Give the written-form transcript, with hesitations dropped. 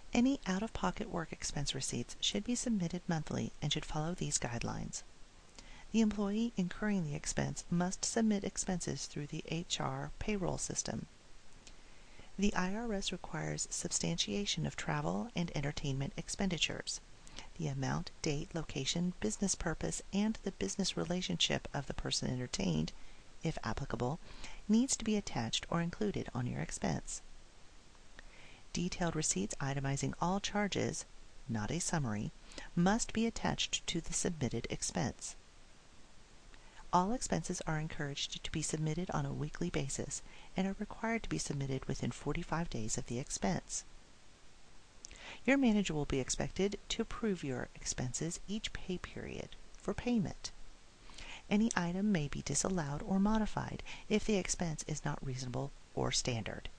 Any out-of-pocket work expense receipts should be submitted monthly and should follow these guidelines. The employee incurring the expense must submit expenses through the HR payroll system. The IRS requires substantiation of travel and entertainment expenditures. The amount, date, location, business purpose, and the business relationship of the person entertained, if applicable, needs to be attached or included on your expense. Detailed receipts itemizing all charges, not a summary, must be attached to the submitted expense. All expenses are encouraged to be submitted on a weekly basis and are required to be submitted within 45 days of the expense. Your manager will be expected to approve your expenses each pay period for payment. Any item may be disallowed or modified if the expense is not reasonable or standard.